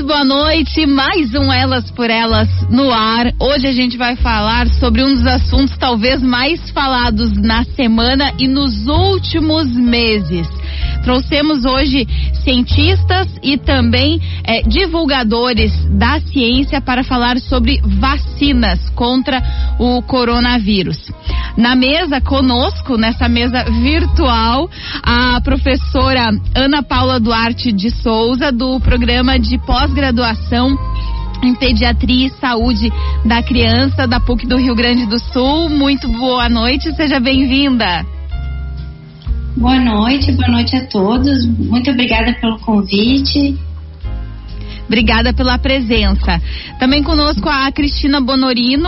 boa noite, mais um Elas por Elas no ar. Hoje a gente vai falar sobre um dos assuntos talvez mais falados na semana e nos últimos meses. Trouxemos hoje cientistas e também divulgadores da ciência para falar sobre vacinas contra o coronavírus. Na mesa conosco, nessa mesa virtual, a professora Ana Paula Duarte de Souza, do programa de pós-graduação em Pediatria e Saúde da Criança da PUC do Rio Grande do Sul. Muito boa noite, seja bem-vinda. Boa noite a todos. Muito obrigada pelo convite. Obrigada pela presença. Também conosco a Cristina Bonorino,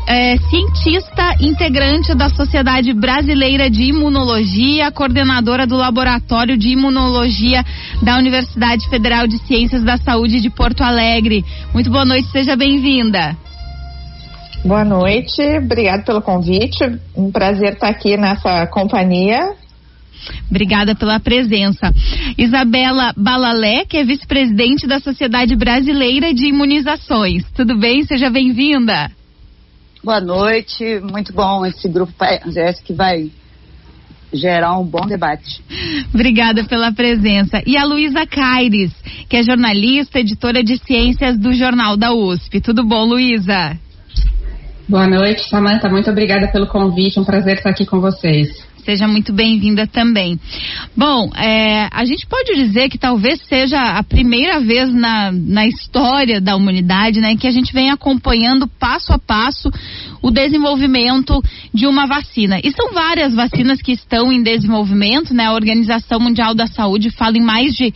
cientista integrante da Sociedade Brasileira de Imunologia, coordenadora do Laboratório de Imunologia da Universidade Federal de Ciências da Saúde de Porto Alegre. Muito boa noite, seja bem-vinda. Boa noite, obrigada pelo convite. Um prazer estar aqui nessa companhia. Obrigada pela presença. Isabela Balalé, que é vice-presidente da Sociedade Brasileira de Imunizações. Tudo bem? Seja bem-vinda. Boa noite, muito bom esse grupo que vai gerar um bom debate. Obrigada pela presença. E a Luísa Caires, que é jornalista, editora de ciências do Jornal da USP. Tudo bom, Luísa? Boa noite, Samanta. Muito obrigada pelo convite. Um prazer estar aqui com vocês. Seja muito bem-vinda também. Bom, a gente pode dizer que talvez seja a primeira vez na história da humanidade, né, que a gente vem acompanhando passo a passo o desenvolvimento de uma vacina. E são várias vacinas que estão em desenvolvimento, né? A Organização Mundial da Saúde fala em mais de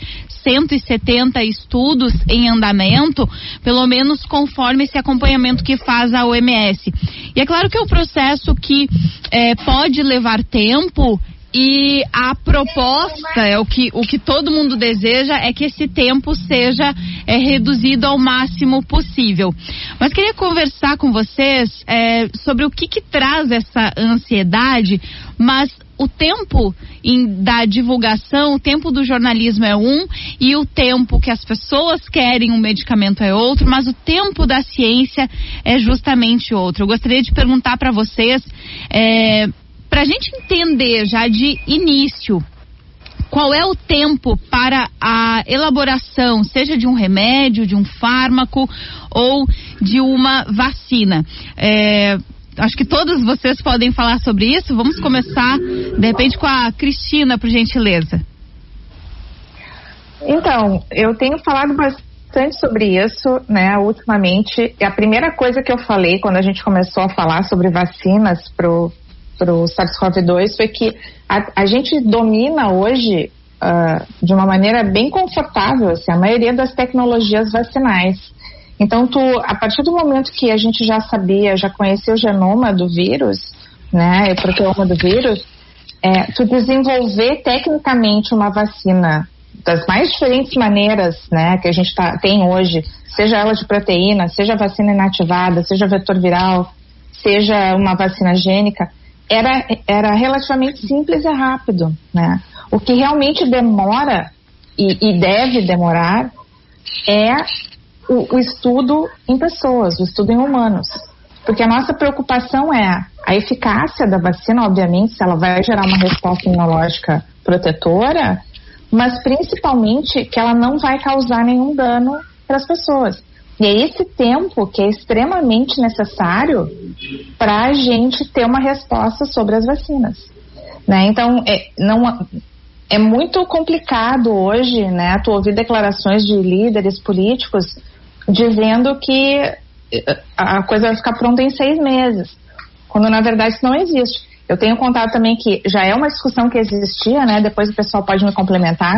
170 estudos em andamento, pelo menos conforme esse acompanhamento que faz a OMS. E é claro que é um processo que pode levar tempo, e a proposta, o que todo mundo deseja é que esse tempo seja reduzido ao máximo possível. Mas queria conversar com vocês sobre o que traz essa ansiedade, mas o tempo da divulgação, o tempo do jornalismo é um, e o tempo que as pessoas querem um medicamento é outro, mas o tempo da ciência é justamente outro. Eu gostaria de perguntar para vocês, para a gente entender já de início, qual é o tempo para a elaboração, seja de um remédio, de um fármaco ou de uma vacina? Acho que todos vocês podem falar sobre isso. Vamos começar, de repente, com a Cristina, por gentileza. Então, eu tenho falado bastante sobre isso, né, ultimamente. A primeira coisa que eu falei quando a gente começou a falar sobre vacinas pro SARS-CoV-2 foi que a gente domina hoje de uma maneira bem confortável, assim, a maioria das tecnologias vacinais. Então, a partir do momento que a gente já conhecia o genoma do vírus, né, o proteoma do vírus, tu desenvolver tecnicamente uma vacina das mais diferentes maneiras, né, que a gente tem hoje, seja ela de proteína, seja vacina inativada, seja vetor viral, seja uma vacina gênica, era relativamente simples e rápido, né? O que realmente demora e deve demorar é o estudo em pessoas, o estudo em humanos. Porque a nossa preocupação é a eficácia da vacina, obviamente, se ela vai gerar uma resposta imunológica protetora, mas principalmente que ela não vai causar nenhum dano para as pessoas. E é esse tempo que é extremamente necessário para a gente ter uma resposta sobre as vacinas, né? Então, é muito complicado hoje, né, tu ouvir declarações de líderes políticos dizendo que a coisa vai ficar pronta em 6 meses, quando na verdade isso não existe. Eu tenho contado também que já é uma discussão que existia, né? Depois o pessoal pode me complementar,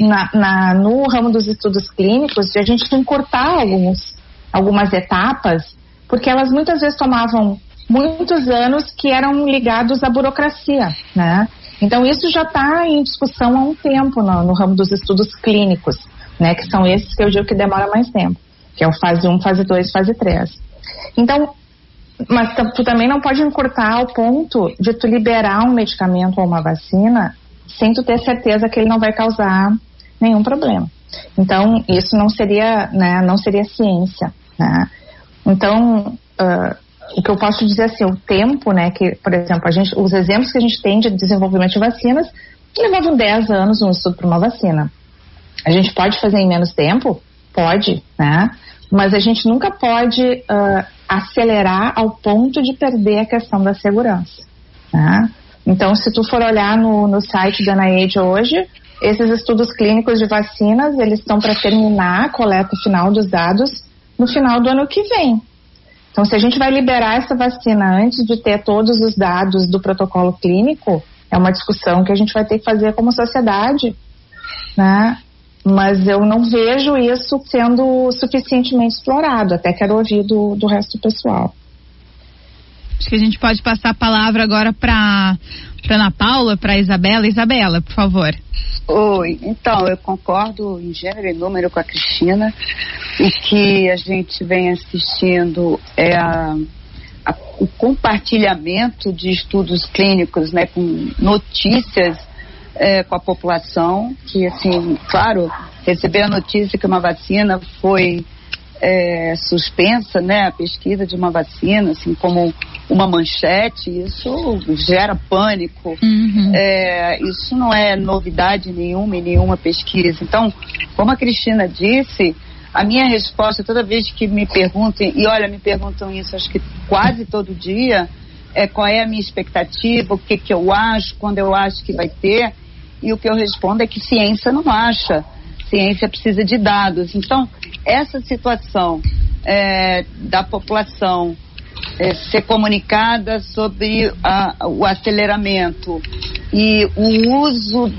no ramo dos estudos clínicos, de a gente encurtar algumas etapas, porque elas muitas vezes tomavam muitos anos, que eram ligados à burocracia, né? Então isso já está em discussão há um tempo no ramo dos estudos clínicos, né? Que são esses que eu digo que demora mais tempo, que é o fase 1, fase 2, fase 3. Então, mas tu também não pode encurtar ao ponto de tu liberar um medicamento ou uma vacina sem tu ter certeza que ele não vai causar nenhum problema. Então, isso não seria, né, não seria ciência, né? Então, o que eu posso dizer assim, o tempo, né, que, por exemplo, os exemplos que a gente tem de desenvolvimento de vacinas levavam 10 anos um estudo para uma vacina. A gente pode fazer em menos tempo? Pode, né? Mas a gente nunca pode acelerar ao ponto de perder a questão da segurança, né? Então, se tu for olhar no site da NIAID hoje, esses estudos clínicos de vacinas, eles estão para terminar a coleta final dos dados no final do ano que vem. Então, se a gente vai liberar essa vacina antes de ter todos os dados do protocolo clínico, é uma discussão que a gente vai ter que fazer como sociedade, né? Mas eu não vejo isso sendo suficientemente explorado. Até quero ouvir do resto do pessoal. Acho que a gente pode passar a palavra agora para Ana Paula, para Isabela. Isabela, por favor. Oi, então, eu concordo em gênero e número com a Cristina. O que a gente vem assistindo é o compartilhamento de estudos clínicos, né, com notícias com a população, que, assim, claro, receber a notícia que uma vacina foi suspensa, né, a pesquisa de uma vacina, assim, como uma manchete, isso gera pânico. Uhum. Isso não é novidade nenhuma em nenhuma pesquisa. Então, como a Cristina disse, a minha resposta toda vez que me perguntem, e olha, me perguntam isso acho que quase todo dia, qual é a minha expectativa, o que eu acho, quando eu acho que vai ter, e o que eu respondo é que ciência não acha, ciência precisa de dados. Então, essa situação da população ser comunicada sobre o aceleramento e o uso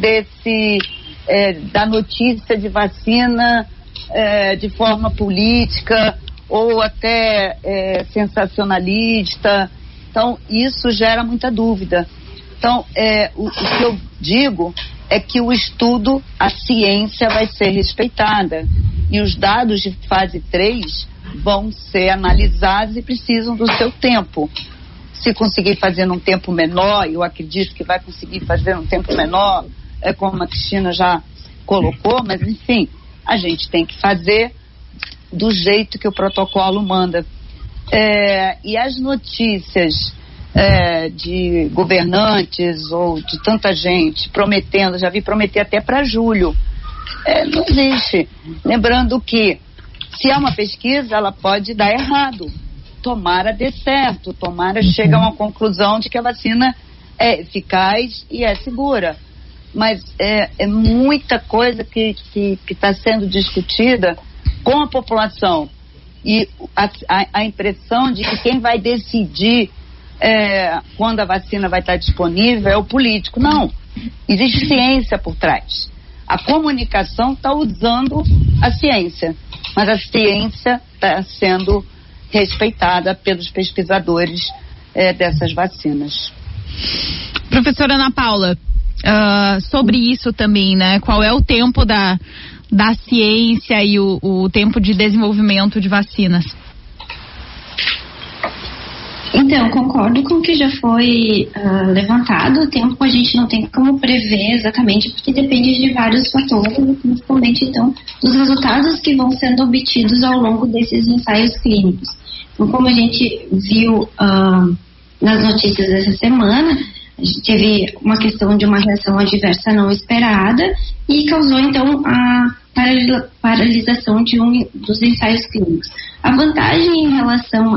da notícia de vacina de forma política ou até sensacionalista, então isso gera muita dúvida. Então, o que eu digo é que o estudo, a ciência vai ser respeitada e os dados de fase 3 vão ser analisados e precisam do seu tempo. Se conseguir fazer num tempo menor, eu acredito que vai conseguir fazer num tempo menor, como a Cristina já colocou, mas enfim, a gente tem que fazer do jeito que o protocolo manda. E as notícias de governantes ou de tanta gente prometendo, já vi prometer até para julho, não existe. Lembrando que se é uma pesquisa, ela pode dar errado, tomara dê certo, tomara chegue a uma conclusão de que a vacina é eficaz e é segura, mas é muita coisa que está sendo discutida com a população e a impressão de que quem vai decidir quando a vacina vai estar disponível é o político. Não, existe ciência por trás. A comunicação está usando a ciência, mas a ciência está sendo respeitada pelos pesquisadores dessas vacinas. Professora Ana Paula, sobre isso também, né? Qual é o tempo da ciência e o tempo de desenvolvimento de vacinas? Então, concordo com o que já foi levantado. O tempo a gente não tem como prever exatamente, porque depende de vários fatores, principalmente, então, dos resultados que vão sendo obtidos ao longo desses ensaios clínicos. Então, como a gente viu nas notícias dessa semana, a gente teve uma questão de uma reação adversa não esperada e causou, então, a paralisação de dos ensaios clínicos. A vantagem em relação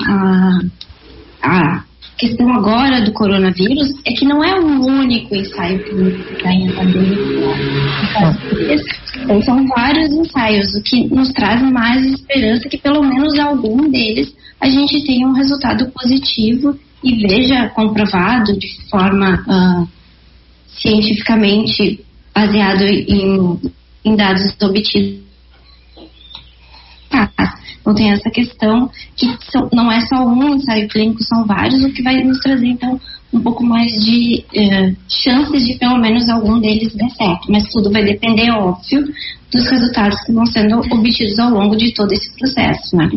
a questão agora do coronavírus é que não é o único ensaio clínico que está em andamento. Então, são vários ensaios, o que nos traz mais esperança que pelo menos algum deles a gente tenha um resultado positivo e veja comprovado de forma cientificamente baseado em dados obtidos. Então tem essa questão que não é só um ensaio clínico, são vários, o que vai nos trazer então um pouco mais de chances de pelo menos algum deles dar certo, mas tudo vai depender, óbvio, dos resultados que vão sendo obtidos ao longo de todo esse processo, né?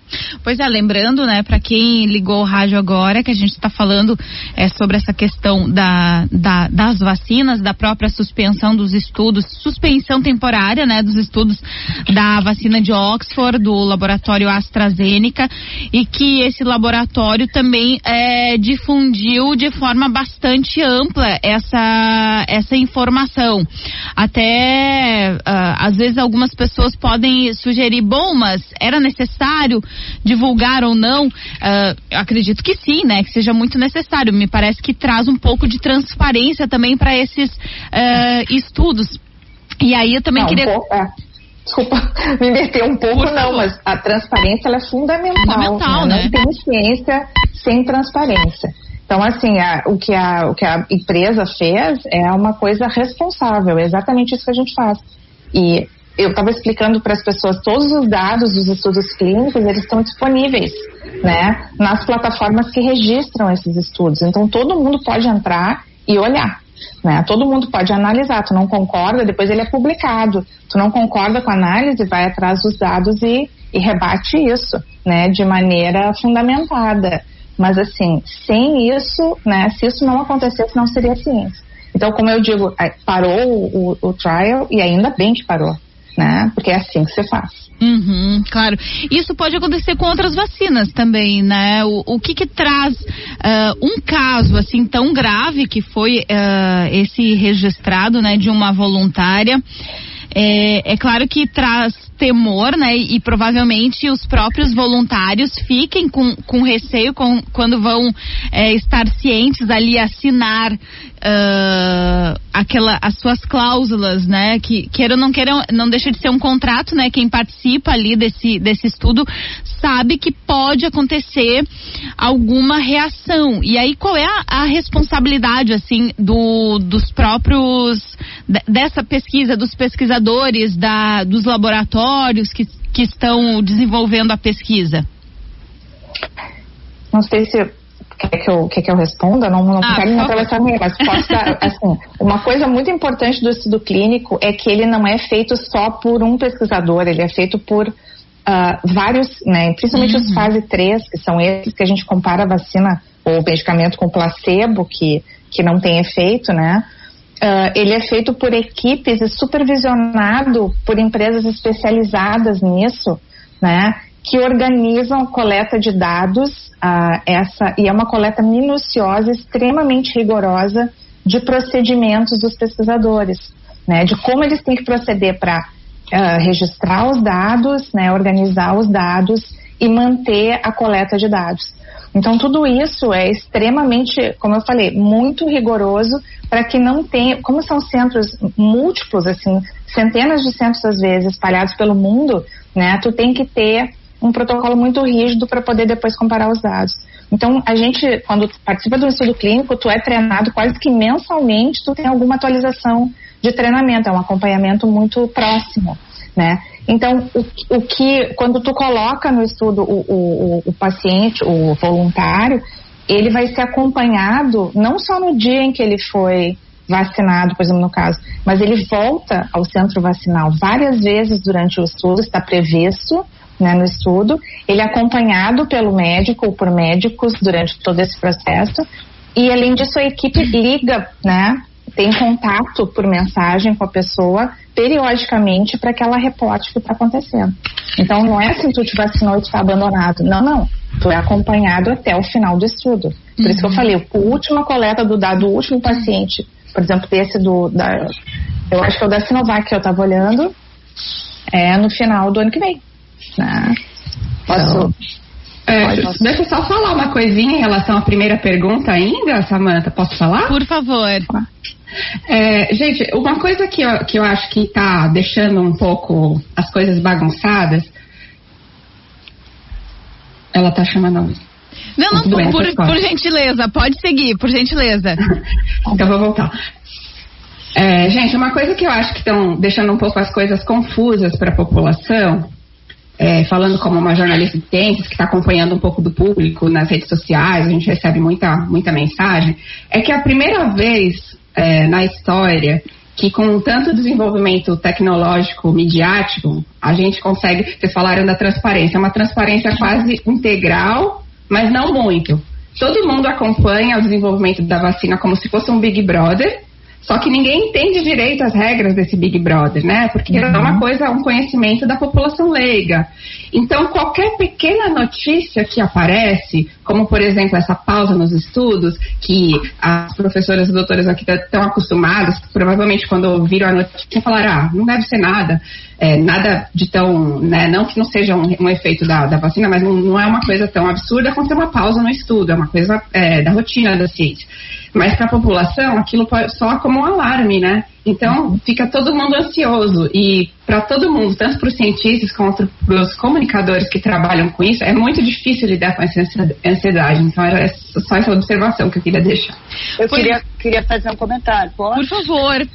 Pois é, lembrando, né, para quem ligou o rádio agora, que a gente está falando sobre essa questão das vacinas, da própria suspensão dos estudos, suspensão temporária, né, dos estudos da vacina de Oxford, do laboratório AstraZeneca, e que esse laboratório também difundiu de forma bastante ampla essa informação. Até, às vezes, algumas pessoas podem sugerir, bom, mas era necessário divulgar ou não? Eu acredito que sim, né? Que seja muito necessário. Me parece que traz um pouco de transparência também para esses estudos. E aí eu também queria... Desculpa me meter um pouco, não, mas a transparência ela é fundamental, né? Não tem ciência sem transparência. Então, assim, o que a empresa fez é uma coisa responsável, é exatamente isso que a gente faz. E eu estava explicando para as pessoas, todos os dados dos estudos clínicos, eles estão disponíveis, né, nas plataformas que registram esses estudos. Então, todo mundo pode entrar e olhar, né, todo mundo pode analisar. Tu não concorda, depois ele é publicado. Tu não concorda com a análise, vai atrás dos dados e rebate isso, né, de maneira fundamentada. Mas, assim, sem isso, né, se isso não acontecesse, não seria ciência. Então, como eu digo, parou o trial, e ainda bem que parou, né? Porque é assim que você faz. Claro. Isso pode acontecer com outras vacinas também, né? O que traz um caso assim tão grave que foi esse registrado, né, de uma voluntária? É claro que traz temor, né? E provavelmente os próprios voluntários fiquem com receio quando vão estar cientes ali, assinar as suas cláusulas, né? Que queiram ou não queiram, não deixa de ser um contrato, né? Quem participa ali desse estudo sabe que pode acontecer alguma reação. E aí qual é a responsabilidade, assim, dos próprios, dessa pesquisa, dos pesquisadores, dos laboratórios que estão desenvolvendo a pesquisa? Não sei se quer que eu responda, não quero me atravessar meio, mas posso dar, assim, uma coisa muito importante do estudo clínico é que ele não é feito só por um pesquisador, ele é feito por vários, né, principalmente os fase 3, que são esses que a gente compara a vacina ou medicamento com placebo, que não tem efeito, né? Ele é feito por equipes e supervisionado por empresas especializadas nisso, né? Que organizam a coleta de dados, e é uma coleta minuciosa, extremamente rigorosa de procedimentos dos pesquisadores, né? De como eles têm que proceder para registrar os dados, né? Organizar os dados e manter a coleta de dados. Então, tudo isso é extremamente, como eu falei, muito rigoroso para que não tenha, como são centros múltiplos, assim, centenas de centros às vezes espalhados pelo mundo, né? Tu tem que ter um protocolo muito rígido para poder depois comparar os dados. Então, a gente, quando participa do estudo clínico, tu é treinado quase que mensalmente, tu tem alguma atualização de treinamento, é um acompanhamento muito próximo, né? Então, quando tu coloca no estudo o paciente, o voluntário, ele vai ser acompanhado não só no dia em que ele foi vacinado, por exemplo, no caso, mas ele volta ao centro vacinal várias vezes durante o estudo, está previsto, né, no estudo, ele é acompanhado pelo médico ou por médicos durante todo esse processo, e além disso a equipe liga, né, tem contato por mensagem com a pessoa periodicamente para que ela reporte o que está acontecendo. Então não é assim, tu te vacinou e tu está abandonado. Não. Tu é acompanhado até o final do estudo. Por isso que eu falei, a última coleta do dado do último paciente, por exemplo, desse eu acho que é o da Sinovac que eu estava olhando, é no final do ano que vem. Né? Deixa eu só falar uma coisinha em relação à primeira pergunta ainda, Samantha, posso falar? Por favor. Gente, uma coisa que eu acho que está deixando um pouco as coisas bagunçadas. Ela está chamando alguém. Não, por gentileza, pode seguir, por gentileza. Então vou voltar. Gente, uma coisa que eu acho que estão deixando um pouco as coisas confusas para a população, falando como uma jornalista de ciências que está acompanhando um pouco do público nas redes sociais, a gente recebe muita mensagem, é que é a primeira vez na história que com tanto desenvolvimento tecnológico, midiático, a gente consegue, vocês falaram da transparência, é uma transparência quase integral, mas não muito. Todo mundo acompanha o desenvolvimento da vacina como se fosse um Big Brother, só que ninguém entende direito as regras desse Big Brother, né? Porque é uma coisa, um conhecimento da população leiga. Então, qualquer pequena notícia que aparece, como, por exemplo, essa pausa nos estudos, que as professoras e doutoras aqui estão acostumadas, provavelmente quando ouviram a notícia, falaram, não deve ser nada, nada de tão, né? Não que não seja um efeito da vacina, mas não é uma coisa tão absurda quanto uma pausa no estudo, é uma coisa da rotina da ciência. Mas para a população, aquilo soa como um alarme, né? Então, fica todo mundo ansioso. E para todo mundo, tanto para os cientistas quanto para os comunicadores que trabalham com isso, é muito difícil lidar com essa ansiedade. Então, era só essa observação que eu queria deixar. Eu queria fazer um comentário, pode? Por favor.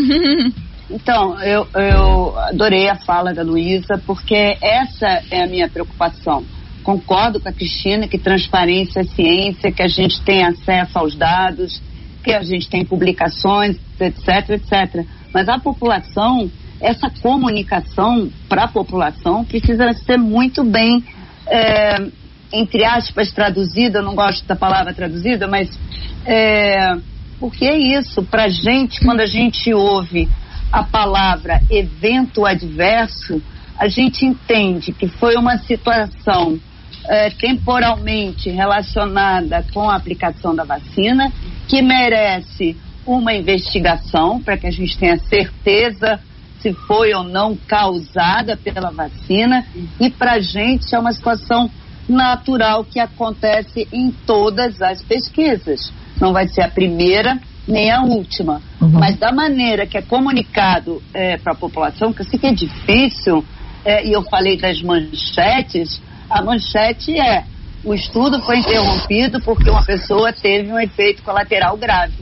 Então, eu adorei a fala da Luísa, porque essa é a minha preocupação. Concordo com a Cristina que transparência é ciência, que a gente tem acesso aos dados, que a gente tem publicações, etc, etc. Mas a população, essa comunicação para a população precisa ser muito bem, entre aspas, traduzida. Eu não gosto da palavra traduzida, mas porque é isso, para a gente, quando a gente ouve a palavra evento adverso, a gente entende que foi uma situação temporalmente relacionada com a aplicação da vacina, que merece uma investigação para que a gente tenha certeza se foi ou não causada pela vacina, e para a gente é uma situação natural que acontece em todas as pesquisas. Não vai ser a primeira nem a última, mas da maneira que é comunicado para a população, que eu sei que é difícil, e eu falei das manchetes. A manchete o estudo foi interrompido porque uma pessoa teve um efeito colateral grave.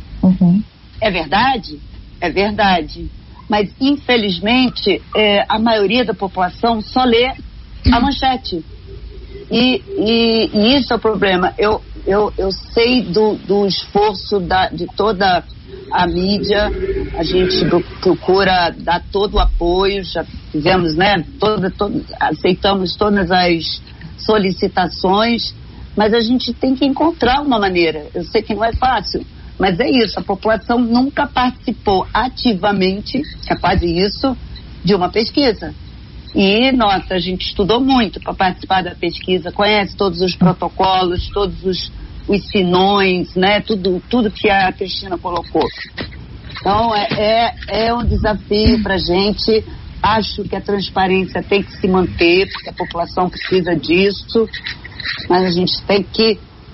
É verdade? É verdade. Mas, infelizmente, a maioria da população só lê a manchete. E isso é o problema. Eu sei do esforço de toda a mídia, a gente procura dar todo o apoio, já fizemos, né, aceitamos todas as solicitações, mas a gente tem que encontrar uma maneira. Eu sei que não é fácil, mas é isso, a população nunca participou ativamente, é quase isso, de uma pesquisa. E, nossa, a gente estudou muito para participar da pesquisa, conhece todos os protocolos, todos os sinões, né? Tudo que a Cristina colocou. Então, é um desafio para a gente. Acho que a transparência tem que se manter, porque a população precisa disso, mas a gente tem que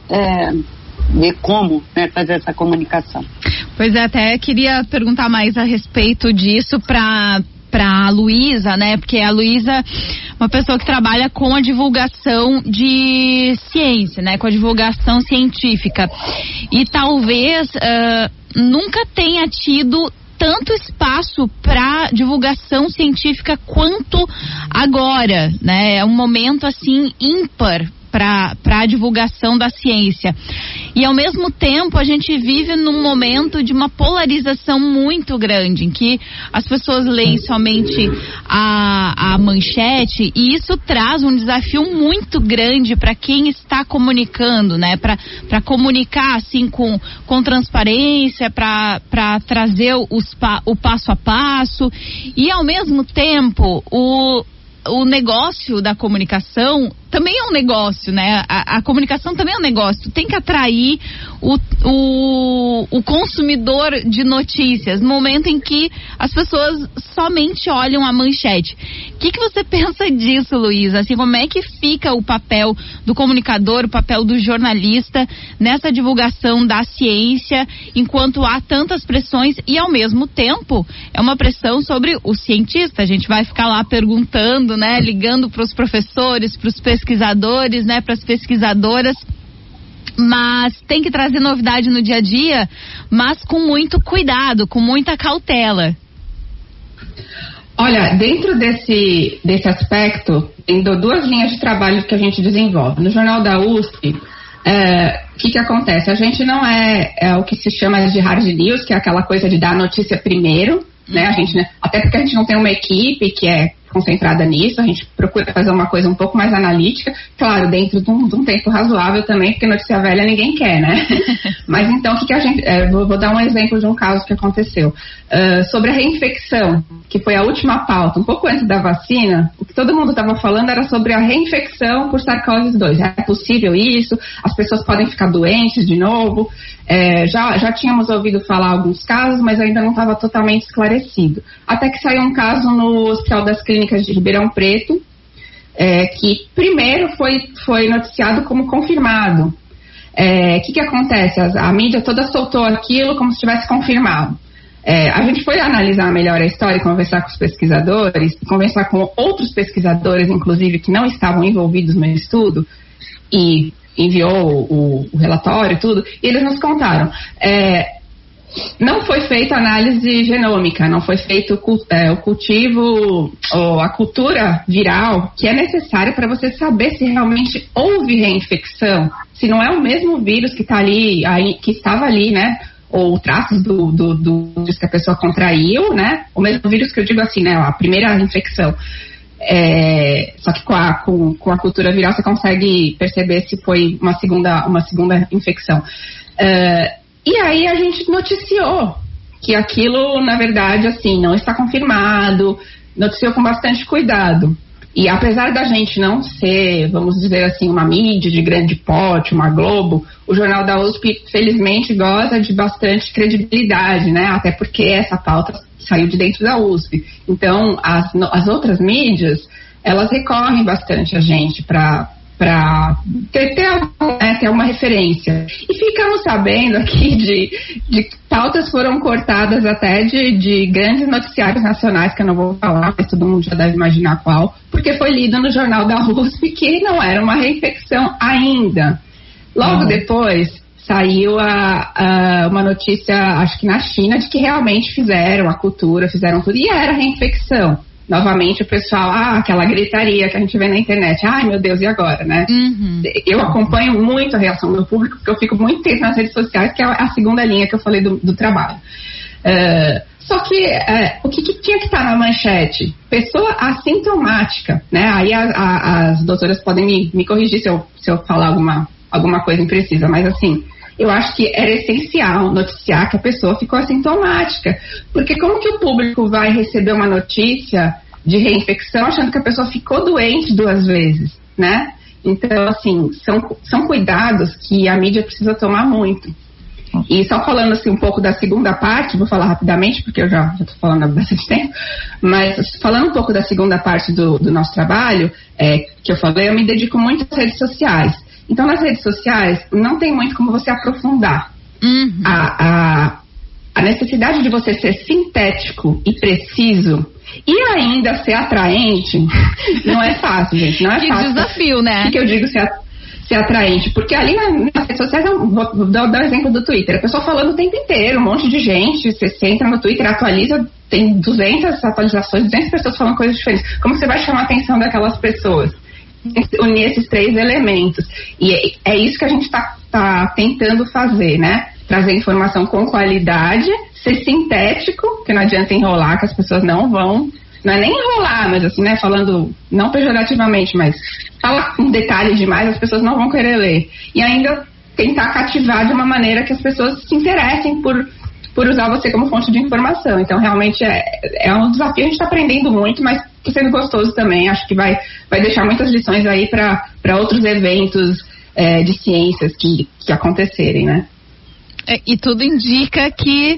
ver como, né, fazer essa comunicação. Pois é, até queria perguntar mais a respeito disso para a Luísa, né? Porque a Luísa é uma pessoa que trabalha com a divulgação de ciência, né? Com a divulgação científica. E talvez nunca tenha tido tanto espaço para divulgação científica quanto agora, né? É um momento assim ímpar para a divulgação da ciência. E ao mesmo tempo a gente vive num momento de uma polarização muito grande, em que as pessoas leem somente a manchete, e isso traz um desafio muito grande para quem está comunicando, né? Para comunicar assim com transparência, para trazer o passo a passo, e ao mesmo tempo o negócio da comunicação também é um negócio, né? A comunicação também é um negócio. Tem que atrair o consumidor de notícias no momento em que as pessoas somente olham a manchete. O que você pensa disso, Luísa? Assim, como é que fica o papel do comunicador, o papel do jornalista nessa divulgação da ciência, enquanto há tantas pressões e, ao mesmo tempo, é uma pressão sobre o cientista? A gente vai ficar lá perguntando, né? Ligando para os professores, para os pesquisadores, né? Para as pesquisadoras. Mas tem que trazer novidade no dia a dia, mas com muito cuidado, com muita cautela. Olha, dentro desse aspecto, tem duas linhas de trabalho que a gente desenvolve. No Jornal da USP, o que acontece? A gente não é o que se chama de hard news, que é aquela coisa de dar a notícia primeiro, né? A gente, até porque a gente não tem uma equipe que é concentrada nisso, a gente procura fazer uma coisa um pouco mais analítica, claro, dentro de um tempo razoável também, porque notícia velha ninguém quer, né? Mas então, o que a gente... vou dar um exemplo de um caso que aconteceu. Sobre a reinfecção, que foi a última pauta, um pouco antes da vacina, o que todo mundo estava falando era sobre a reinfecção por SARS-CoV-2. É possível isso? As pessoas podem ficar doentes de novo? Já tínhamos ouvido falar alguns casos, mas ainda não estava totalmente esclarecido. Até que saiu um caso no Hospital das Clínicas de Ribeirão Preto, que primeiro foi noticiado como confirmado. O que acontece? A mídia toda soltou aquilo como se tivesse confirmado. A gente foi analisar melhor a história, conversar com os pesquisadores, conversar com outros pesquisadores, inclusive, que não estavam envolvidos no estudo, e enviou o relatório e tudo, e eles nos contaram. Não foi feita análise genômica, não foi feito o cultivo ou a cultura viral que é necessária para você saber se realmente houve reinfecção, se não é o mesmo vírus que está ali, que estava ali, né? Ou traços do vírus que a pessoa contraiu, né? O mesmo vírus que eu digo assim, né? A primeira infecção. Só que com a cultura viral você consegue perceber se foi uma segunda infecção. E aí a gente noticiou que aquilo, na verdade, assim, não está confirmado, noticiou com bastante cuidado. E apesar da gente não ser, vamos dizer assim, uma mídia de grande porte, uma Globo, o Jornal da USP, felizmente, goza de bastante credibilidade, né? Até porque essa pauta saiu de dentro da USP. Então, as outras mídias, elas recorrem bastante a gente para ter uma referência. E ficamos sabendo aqui de pautas foram cortadas até de grandes noticiários nacionais, que eu não vou falar, mas todo mundo já deve imaginar qual, porque foi lido no Jornal da USP que não era uma reinfecção ainda. Logo depois saiu uma notícia, acho que na China, de que realmente fizeram a cultura, fizeram tudo, e era reinfecção. Novamente o pessoal, aquela gritaria que a gente vê na internet, ai meu Deus, e agora, né? Uhum. Eu acompanho muito a reação do público, porque eu fico muito tempo nas redes sociais, que é a segunda linha que eu falei do trabalho. Só que o que tinha que estar na manchete? Pessoa assintomática, né? Aí as doutoras podem me corrigir se eu falar alguma coisa imprecisa, mas assim, eu acho que era essencial noticiar que a pessoa ficou assintomática. Porque como que o público vai receber uma notícia de reinfecção achando que a pessoa ficou doente 2 vezes, né? Então, assim, são cuidados que a mídia precisa tomar muito. E só falando assim um pouco da segunda parte, vou falar rapidamente, porque eu já estou falando há bastante tempo, mas falando um pouco da segunda parte do nosso trabalho, que eu falei, eu me dedico muito às redes sociais. Então, nas redes sociais, não tem muito como você aprofundar. Uhum. A necessidade de você ser sintético e preciso e ainda ser atraente não é fácil, gente. Não é que fácil. Desafio, né? O que eu digo ser atraente? Porque ali nas redes sociais, vou dar o exemplo do Twitter. A pessoa falando o tempo inteiro, um monte de gente. Você entra no Twitter, atualiza, tem 200 atualizações, 200 pessoas falando coisas diferentes. Como você vai chamar a atenção daquelas pessoas? Unir esses 3 elementos. E é isso que a gente tá tentando fazer, né? Trazer informação com qualidade, ser sintético, que não adianta enrolar, que as pessoas não vão, não é nem enrolar, mas assim, né? Falando, não pejorativamente, mas falar um detalhe demais, as pessoas não vão querer ler. E ainda tentar cativar de uma maneira que as pessoas se interessem por usar você como fonte de informação. Então, realmente é um desafio, a gente está aprendendo muito, mas está sendo gostoso também. Acho que vai deixar muitas lições aí para outros eventos de ciências que acontecerem, né? E tudo indica que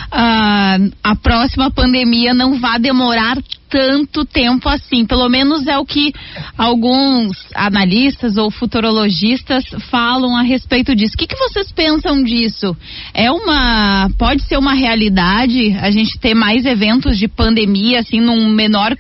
a próxima pandemia não vai demorar tanto tempo assim. Pelo menos é o que alguns analistas ou futurologistas falam a respeito disso. O que vocês pensam disso? Pode ser uma realidade a gente ter mais eventos de pandemia assim num menor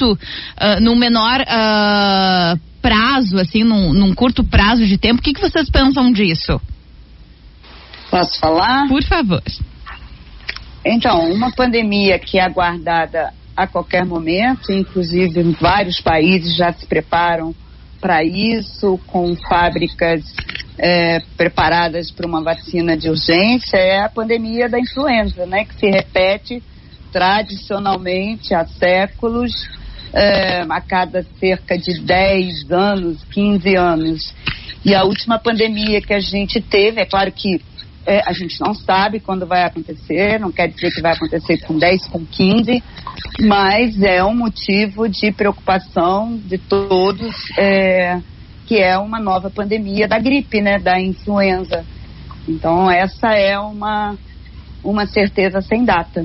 prazo, assim, num curto prazo de tempo? O que vocês pensam disso? Posso falar? Por favor. Então, uma pandemia que é aguardada a qualquer momento, inclusive vários países já se preparam para isso, com fábricas preparadas para uma vacina de urgência é a pandemia da influenza, né, que se repete tradicionalmente há séculos, a cada cerca de 10 anos, 15 anos. E a última pandemia que a gente teve, é claro que a gente não sabe quando vai acontecer, não quer dizer que vai acontecer com 10, com 15, mas é um motivo de preocupação de todos, que é uma nova pandemia da gripe, né, da influenza. Então essa é uma certeza sem data.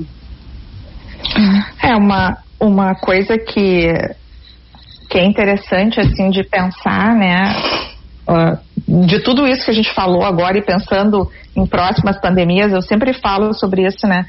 É uma coisa que é interessante assim de pensar, né, de tudo isso que a gente falou agora e pensando em próximas pandemias, eu sempre falo sobre isso, né,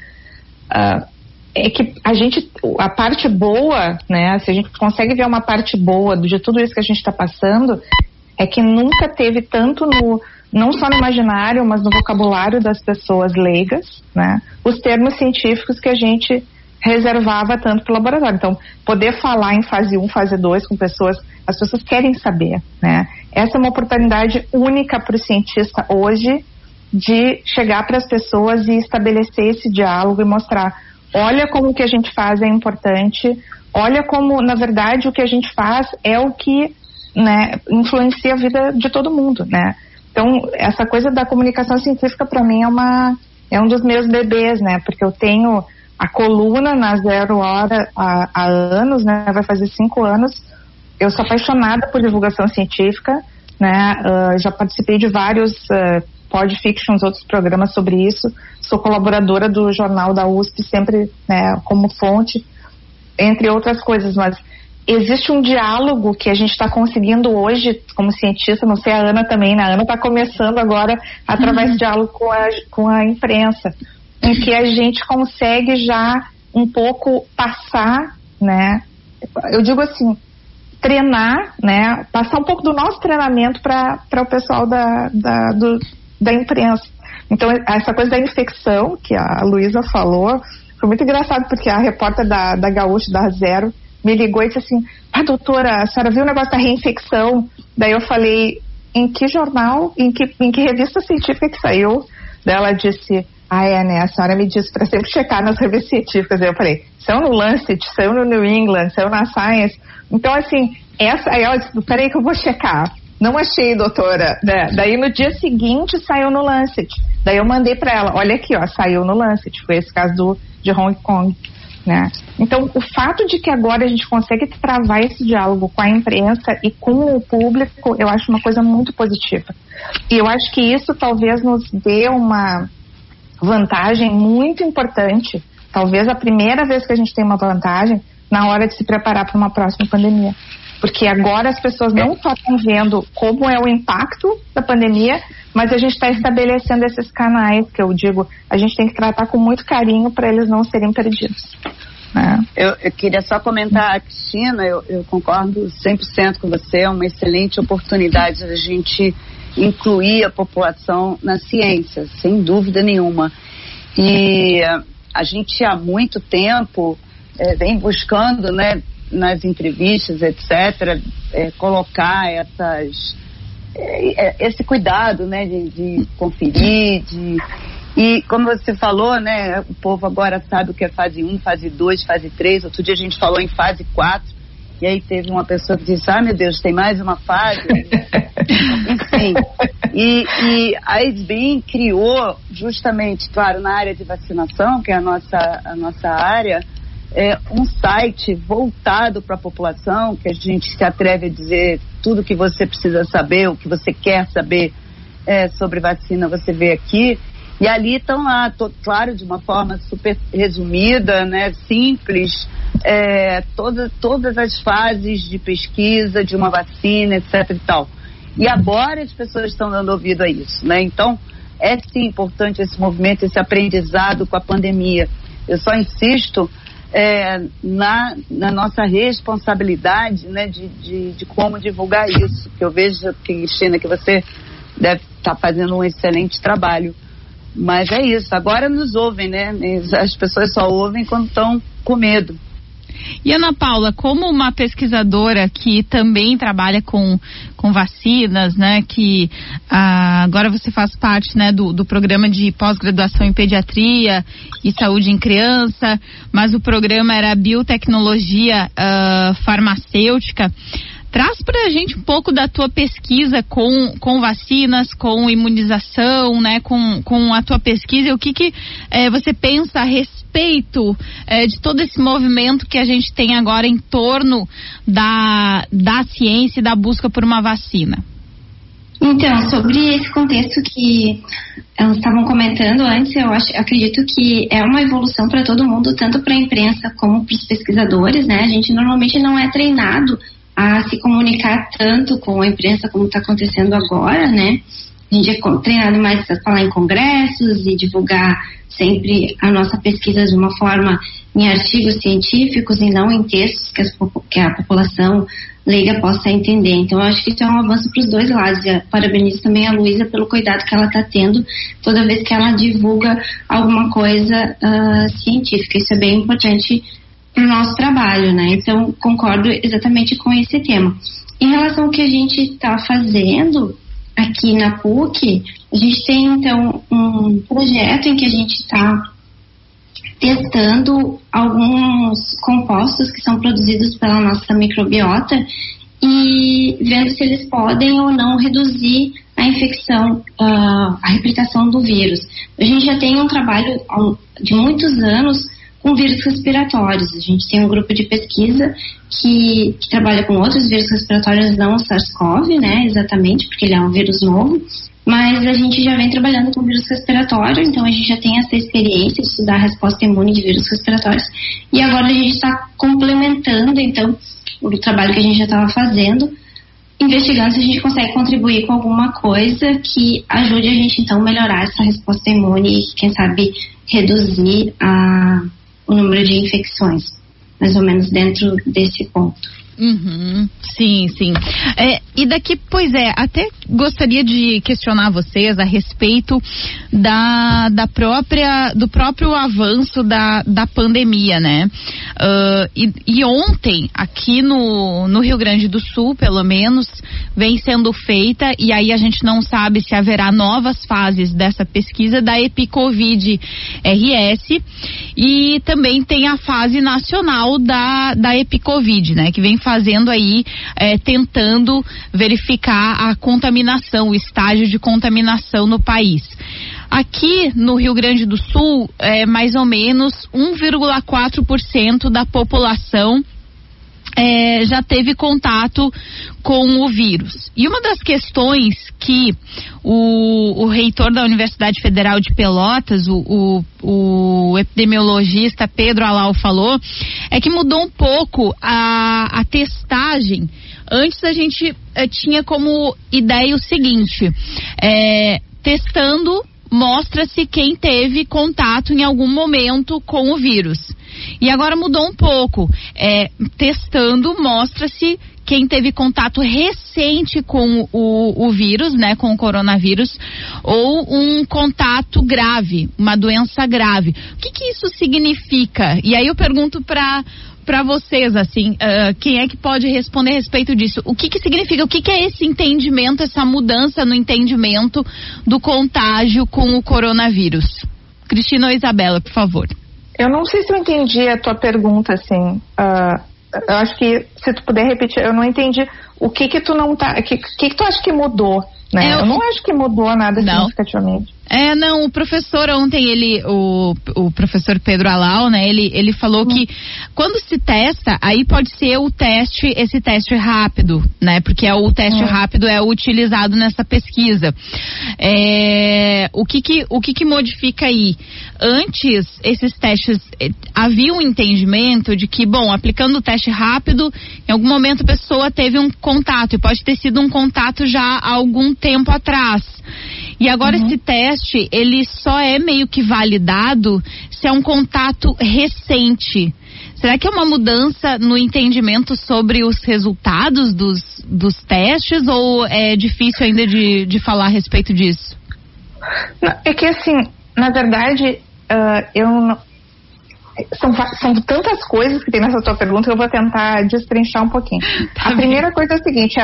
é que a parte boa, né, se a gente consegue ver uma parte boa de tudo isso que a gente está passando, é que nunca teve tanto não só no imaginário, mas no vocabulário das pessoas leigas, né, os termos científicos que a gente reservava tanto para o laboratório. Então, poder falar em fase 1, fase 2 com as pessoas querem saber, né? Essa é uma oportunidade única para o cientista hoje de chegar para as pessoas e estabelecer esse diálogo e mostrar, olha como o que a gente faz é importante, olha como, na verdade, o que a gente faz é o que, né, influencia a vida de todo mundo, né? Então, essa coisa da comunicação científica, para mim, é um dos meus bebês, né? Porque eu tenho a coluna na 0 Hora há anos, né? Vai fazer 5 anos. Eu sou apaixonada por divulgação científica, né? Já participei de vários podfictions, outros programas sobre isso. Sou colaboradora do jornal da USP, sempre, né, como fonte, entre outras coisas. Mas existe um diálogo que a gente está conseguindo hoje, como cientista, não sei, a Ana também, né? A Ana está começando agora através do diálogo com a imprensa, em que a gente consegue já um pouco passar, né? Eu digo assim, treinar, né? Passar um pouco do nosso treinamento para o pessoal da imprensa. Então, essa coisa da infecção, que a Luísa falou, foi muito engraçado, porque a repórter da Gaúcha, da Zero, me ligou e disse assim, doutora, a senhora viu o negócio da reinfecção? Daí eu falei, em que jornal, em que revista científica que saiu? Daí ela disse, né, a senhora me disse para sempre checar nas revistas científicas. Daí eu falei, saiu no Lancet, saiu no New England, saiu na Science. Então, assim, aí ela disse, peraí que eu vou checar. Não achei, doutora. Daí no dia seguinte saiu no Lancet. Daí eu mandei para ela, olha aqui, saiu no Lancet. Foi esse caso de Hong Kong, né? Então, o fato de que agora a gente consegue travar esse diálogo com a imprensa e com o público, eu acho uma coisa muito positiva. E eu acho que isso talvez nos dê uma vantagem muito importante, talvez a primeira vez que a gente tem uma vantagem na hora de se preparar para uma próxima pandemia. Porque agora as pessoas não só estão vendo como é o impacto da pandemia, mas a gente está estabelecendo esses canais, que eu digo, a gente tem que tratar com muito carinho para eles não serem perdidos. Né? Eu queria só comentar, Cristina, eu concordo 100% com você, é uma excelente oportunidade da gente incluir a população na ciência, sem dúvida nenhuma. E a gente há muito tempo vem buscando, né, nas entrevistas, etc., colocar esse cuidado, né, de conferir, e como você falou, né, o povo agora sabe o que é fase 1, fase 2, fase 3, outro dia a gente falou em fase 4, e aí teve uma pessoa que disse, meu Deus, tem mais uma fase. Enfim, e a SBIM criou justamente, claro, na área de vacinação, que é a nossa área, um site voltado para a população, que a gente se atreve a dizer tudo o que você precisa saber, o que você quer saber sobre vacina, você vê aqui. E ali estão lá, claro, de uma forma super resumida, né, simples, todas as fases de pesquisa de uma vacina, etc. e tal. E agora as pessoas estão dando ouvido a isso, né? Então, é sim importante esse movimento, esse aprendizado com a pandemia. Eu só insisto na nossa responsabilidade, né, de como divulgar isso, que eu vejo, Cristina, que você deve estar fazendo um excelente trabalho. Mas é isso, agora nos ouvem, né? As pessoas só ouvem quando estão com medo. E Ana Paula, como uma pesquisadora que também trabalha com vacinas, né, que agora você faz parte, né, do programa de pós-graduação em pediatria e saúde em criança, mas o programa era biotecnologia farmacêutica. Traz pra gente um pouco da tua pesquisa com vacinas, com imunização, né, com a tua pesquisa, e o que você pensa a respeito de todo esse movimento que a gente tem agora em torno da ciência e da busca por uma vacina. Então, sobre esse contexto que elas estavam comentando antes, eu acredito que é uma evolução para todo mundo, tanto para a imprensa como para os pesquisadores, né? A gente normalmente não é treinado a se comunicar tanto com a imprensa como está acontecendo agora, né? A gente é treinado mais a falar em congressos e divulgar sempre a nossa pesquisa de uma forma em artigos científicos e não em textos que a população leiga possa entender. Então, eu acho que isso é um avanço para os dois lados. E parabenizo também a Luísa pelo cuidado que ela está tendo toda vez que ela divulga alguma coisa científica. Isso é bem importante para o nosso trabalho, né? Então, concordo exatamente com esse tema. Em relação ao que a gente está fazendo aqui na PUC, a gente tem, então, um projeto em que a gente está testando alguns compostos que são produzidos pela nossa microbiota e vendo se eles podem ou não reduzir a infecção, a replicação do vírus. A gente já tem um trabalho de muitos anos com vírus respiratórios. A gente tem um grupo de pesquisa que trabalha com outros vírus respiratórios, não o SARS-CoV, né, exatamente, porque ele é um vírus novo, mas a gente já vem trabalhando com vírus respiratório, então a gente já tem essa experiência de estudar a resposta imune de vírus respiratórios, e agora a gente está complementando, então, o trabalho que a gente já estava fazendo, investigando se a gente consegue contribuir com alguma coisa que ajude a gente, então, a melhorar essa resposta imune e, quem sabe, reduzir o número de infecções, mais ou menos dentro desse ponto. Uhum, sim. E daqui, até gostaria de questionar vocês a respeito do próprio avanço da pandemia, né? E ontem, aqui no Rio Grande do Sul, pelo menos, vem sendo feita, e aí a gente não sabe se haverá novas fases dessa pesquisa da EpiCovid-RS, e também tem a fase nacional da EpiCovid, né? Que vem fazendo aí, tentando verificar a contaminação, o estágio de contaminação no país. Aqui no Rio Grande do Sul, mais ou menos 1,4% da população já teve contato com o vírus. E uma das questões que o reitor da Universidade Federal de Pelotas, o epidemiologista Pedro Alau, falou, é que mudou um pouco a testagem. Antes a gente tinha como ideia o seguinte, testando, mostra-se quem teve contato em algum momento com o vírus. E agora mudou um pouco. Testando, mostra-se quem teve contato recente com o vírus, né, com o coronavírus, ou um contato grave, uma doença grave. O que isso significa? E aí eu pergunto para vocês, assim, quem é que pode responder a respeito disso? O que significa? O que é esse entendimento, essa mudança no entendimento do contágio com o coronavírus? Cristina ou Isabela, por favor. Eu não sei se eu entendi a tua pergunta, assim. Eu acho que, se tu puder repetir, eu não entendi o que tu não tá... O que tu acha que mudou, né? Eu não acho que mudou nada significativamente. Não, o professor ontem, o professor Pedro Alau, né, ele falou que quando se testa, aí pode ser esse teste rápido, né, porque o teste rápido é utilizado nessa pesquisa. O que modifica aí? Antes, esses testes, havia um entendimento de que, aplicando o teste rápido, em algum momento a pessoa teve um contato, e pode ter sido um contato já há algum tempo atrás. E agora esse teste, ele só é meio que validado se é um contato recente. Será que é uma mudança no entendimento sobre os resultados dos testes, ou é difícil ainda de falar a respeito disso? É que, assim, na verdade, São tantas coisas que tem nessa tua pergunta que eu vou tentar destrinchar um pouquinho. A primeira coisa é a seguinte,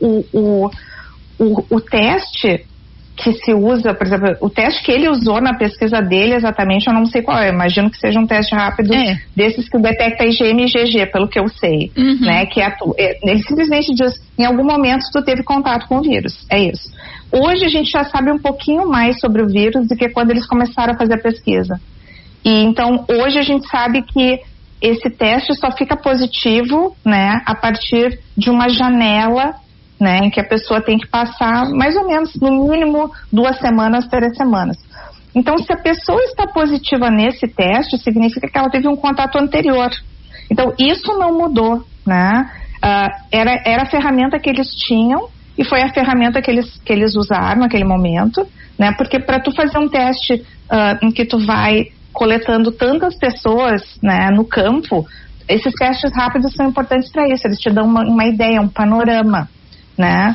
o teste que se usa, por exemplo, o teste que ele usou na pesquisa dele exatamente, eu não sei qual é, imagino que seja um teste rápido desses que detecta IgM e IgG, pelo que eu sei, né, que ele simplesmente diz, em algum momento tu teve contato com o vírus, é isso. Hoje a gente já sabe um pouquinho mais sobre o vírus do que quando eles começaram a fazer a pesquisa. E então, hoje a gente sabe que esse teste só fica positivo, né, a partir de uma janela, né, em que a pessoa tem que passar mais ou menos, no mínimo, 2 semanas, 3 semanas. Então, se a pessoa está positiva nesse teste, significa que ela teve um contato anterior. Então, isso não mudou, né? Era a ferramenta que eles tinham e foi a ferramenta que eles usaram naquele momento, né? Porque para tu fazer um teste em que tu vai coletando tantas pessoas, né, no campo, esses testes rápidos são importantes para isso. Eles te dão uma ideia, um panorama, né?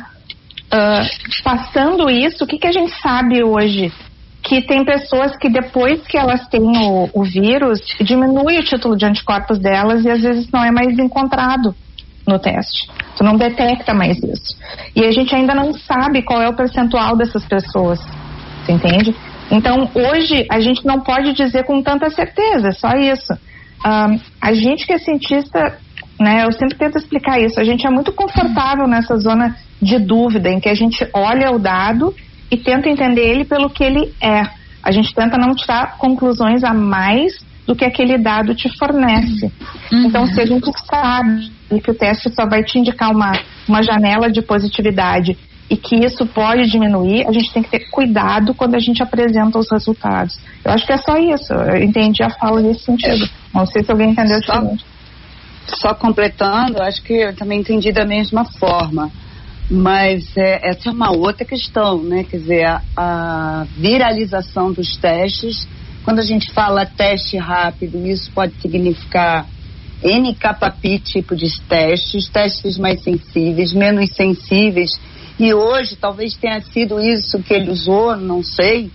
Passando isso, o que a gente sabe hoje? Que tem pessoas que depois que elas têm o vírus, diminui o título de anticorpos delas e às vezes não é mais encontrado no teste. Tu não detecta mais isso. E a gente ainda não sabe qual é o percentual dessas pessoas. Tu entende? Então, hoje, a gente não pode dizer com tanta certeza, é só isso. A gente que é cientista, né, eu sempre tento explicar isso, a gente é muito confortável nessa zona de dúvida, em que a gente olha o dado e tenta entender ele pelo que ele é. A gente tenta não tirar conclusões a mais do que aquele dado te fornece. Então, se a gente sabe que o teste só vai te indicar uma janela de positividade e que isso pode diminuir, a gente tem que ter cuidado quando a gente apresenta os resultados. Eu acho que é só isso. Eu entendi a fala nesse sentido. Não sei se alguém entendeu diferente. Só completando, acho que eu também entendi da mesma forma. Mas essa é uma outra questão, né? Quer dizer, a viralização dos testes. Quando a gente fala teste rápido, isso pode significar NKP tipo de testes mais sensíveis, menos sensíveis. E hoje, talvez tenha sido isso que ele usou, não sei,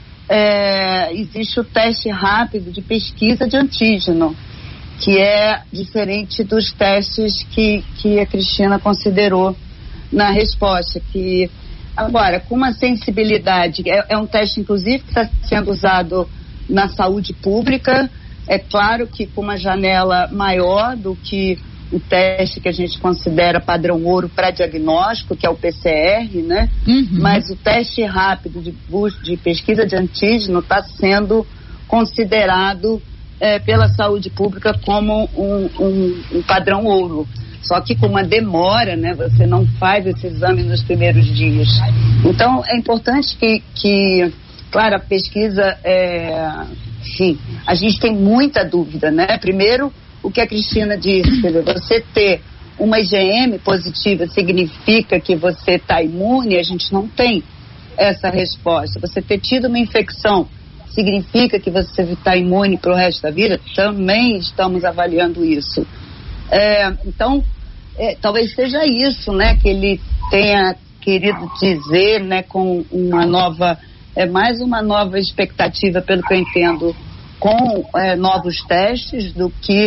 existe o teste rápido de pesquisa de antígeno, que é diferente dos testes que a Cristina considerou na resposta, que agora, com uma sensibilidade, é um teste inclusive que está sendo usado na saúde pública, é claro que com uma janela maior do que o teste que a gente considera padrão ouro para diagnóstico, que é o PCR, né? Mas o teste rápido de pesquisa de antígeno está sendo considerado pela saúde pública como um padrão ouro. Só que com uma demora, né? Você não faz esse exame nos primeiros dias. Então, é importante que claro, a pesquisa, enfim, a gente tem muita dúvida, né? Primeiro, o que a Cristina disse, você ter uma IgM positiva significa que você está imune? A gente não tem essa resposta. Você ter tido uma infecção significa que você está imune para o resto da vida? Também estamos avaliando isso. Então, talvez seja isso, né, que ele tenha querido dizer, né, com uma nova, mais uma nova expectativa, pelo que eu entendo, com novos testes do que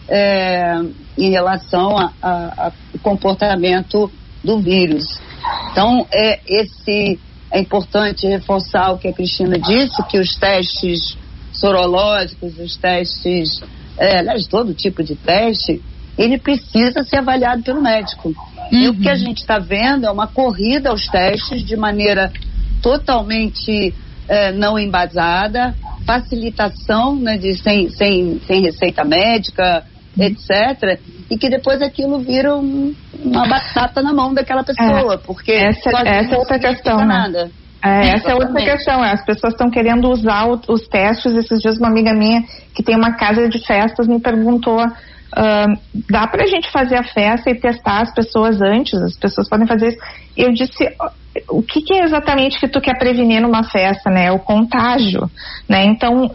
em relação ao comportamento do vírus. Então, é importante reforçar o que a Cristina disse, que os testes sorológicos, os testes, aliás, todo tipo de teste, ele precisa ser avaliado pelo médico. E o que a gente está vendo é uma corrida aos testes de maneira totalmente não embasada, facilitação, né, sem receita médica, etc., e que depois aquilo vira uma batata na mão daquela pessoa, porque essa é outra questão, né? Essa é outra questão, as pessoas estão querendo usar os testes. Esses dias uma amiga minha que tem uma casa de festas me perguntou, dá pra gente fazer a festa e testar as pessoas antes? As pessoas podem fazer isso. Eu disse, o que é exatamente que tu quer prevenir numa festa, né? O contágio, né? Então,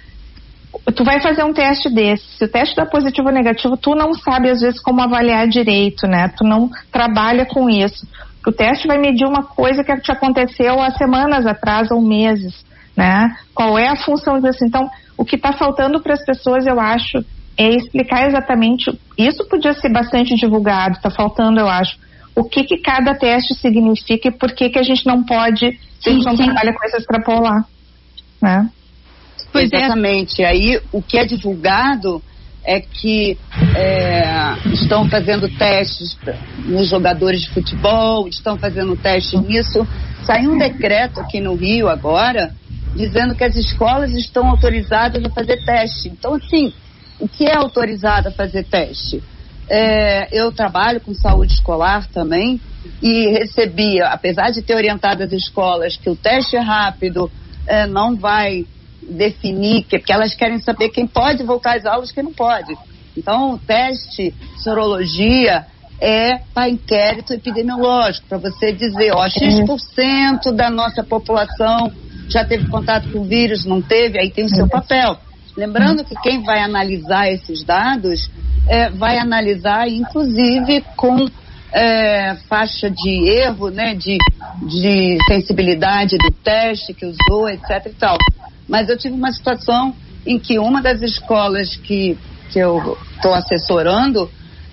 tu vai fazer um teste desse, se o teste dá positivo ou negativo, tu não sabe às vezes como avaliar direito, né? Tu não trabalha com isso. O teste vai medir uma coisa que te aconteceu há semanas atrás ou meses, né? Qual é a função disso? Então, o que está faltando para as pessoas, eu acho, é explicar exatamente, isso podia ser bastante divulgado, está faltando, eu acho, o que cada teste significa e por que a gente não pode, se a gente não trabalha com esse extrapolar, né? Pois exatamente. Aí, o que é divulgado é que estão fazendo testes nos jogadores de futebol, estão fazendo testes nisso. Saiu um decreto aqui no Rio agora, dizendo que as escolas estão autorizadas a fazer teste. Então, assim, o que é autorizado a fazer teste? Eu trabalho com saúde escolar também e recebia, apesar de ter orientado as escolas que o teste rápido não vai definir, porque elas querem saber quem pode voltar às aulas e quem não pode. Então, o teste sorologia é para inquérito epidemiológico, para você dizer, X% da nossa população já teve contato com o vírus, não teve, aí tem o seu papel. Lembrando que quem vai analisar esses dados vai analisar, inclusive, com faixa de erro, né, de sensibilidade do teste que usou, etc e tal. Mas eu tive uma situação em que uma das escolas que eu estou assessorando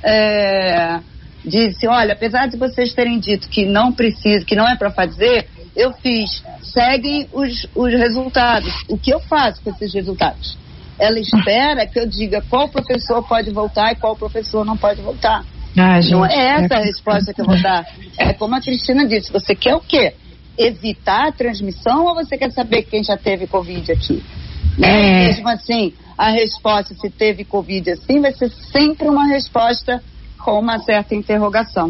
disse, olha, apesar de vocês terem dito que não precisa, que não é para fazer, eu fiz, seguem os resultados. O que eu faço com esses resultados? Ela espera que eu diga qual professor pode voltar e qual professor não pode voltar. Não é essa a resposta que eu vou dar. É como a Cristina disse, você quer o quê? Evitar a transmissão ou você quer saber quem já teve Covid aqui? Mesmo assim, a resposta, se teve Covid assim, vai ser sempre uma resposta com uma certa interrogação.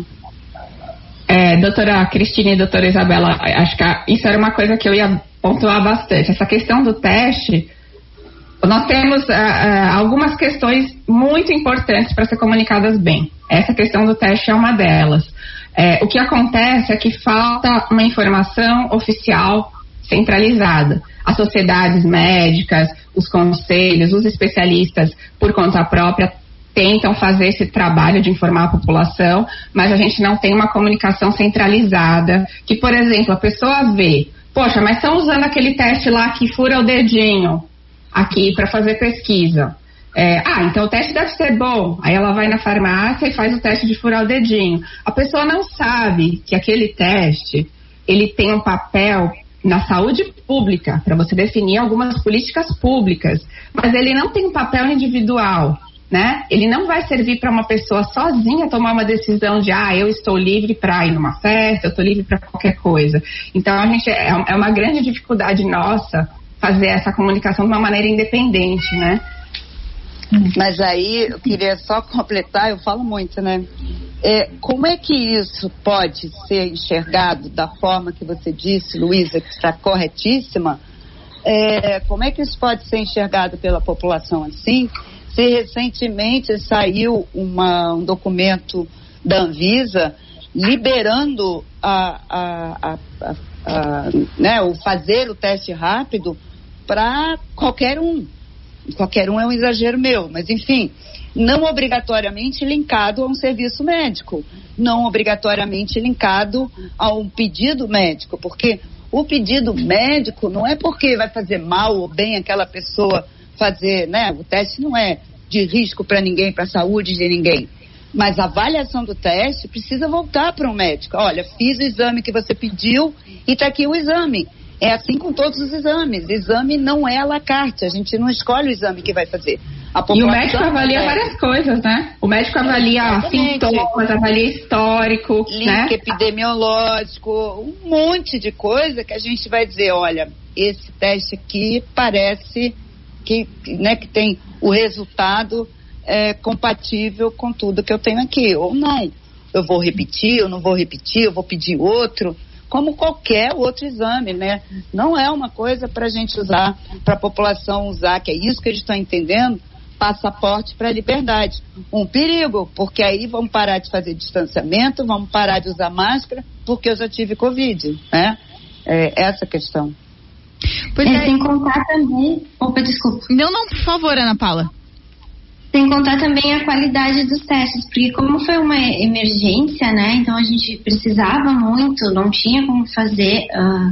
Doutora Cristina e doutora Isabela, acho que isso era uma coisa que eu ia pontuar bastante. Essa questão do teste, nós temos algumas questões muito importantes para ser comunicadas bem. Essa questão do teste é uma delas. O que acontece é que falta uma informação oficial centralizada. As sociedades médicas, os conselhos, os especialistas por conta própria tentam fazer esse trabalho de informar a população, mas a gente não tem uma comunicação centralizada, que, por exemplo, a pessoa vê, poxa, mas estão usando aquele teste lá que fura o dedinho aqui para fazer pesquisa. Então o teste deve ser bom. Aí ela vai na farmácia e faz o teste de furar o dedinho. A pessoa não sabe que aquele teste, ele tem um papel na saúde pública, para você definir algumas políticas públicas, mas ele não tem um papel individual, né? Ele não vai servir para uma pessoa sozinha tomar uma decisão de, eu estou livre para ir numa festa, eu estou livre para qualquer coisa. Então a gente, é uma grande dificuldade nossa fazer essa comunicação de uma maneira independente, né? Mas aí eu queria só completar, eu falo muito, né? Como é que isso pode ser enxergado da forma que você disse, Luísa, que está corretíssima? Como é que isso pode ser enxergado pela população assim? Se recentemente saiu um documento da Anvisa liberando o fazer o teste rápido para qualquer um. Qualquer um é um exagero meu, mas enfim, não obrigatoriamente linkado a um serviço médico, não obrigatoriamente linkado a um pedido médico, porque o pedido médico não é porque vai fazer mal ou bem aquela pessoa fazer, né? O teste não é de risco para ninguém, para a saúde de ninguém, mas a avaliação do teste precisa voltar para um médico. Olha, fiz o exame que você pediu e está aqui o exame. É assim com todos os exames. Exame não é à la carte. A gente não escolhe o exame que vai fazer. E o médico avalia várias coisas, né? O médico avalia sintomas, avalia histórico, link, né? Epidemiológico, um monte de coisa que a gente vai dizer, olha, esse teste aqui parece que tem o resultado compatível com tudo que eu tenho aqui. Ou não. Eu vou repetir, eu não vou repetir, eu vou pedir outro. Como qualquer outro exame, né? Não é uma coisa para a gente usar, para a população usar, que é isso que eles estão entendendo, passaporte para a liberdade. Um perigo, porque aí vamos parar de fazer distanciamento, vamos parar de usar máscara, porque eu já tive Covid, né? Essa questão. Sem contar também... Opa, desculpa. Não, por favor, Ana Paula. Sem contar também a qualidade dos testes, porque como foi uma emergência, né, então a gente precisava muito, não tinha como fazer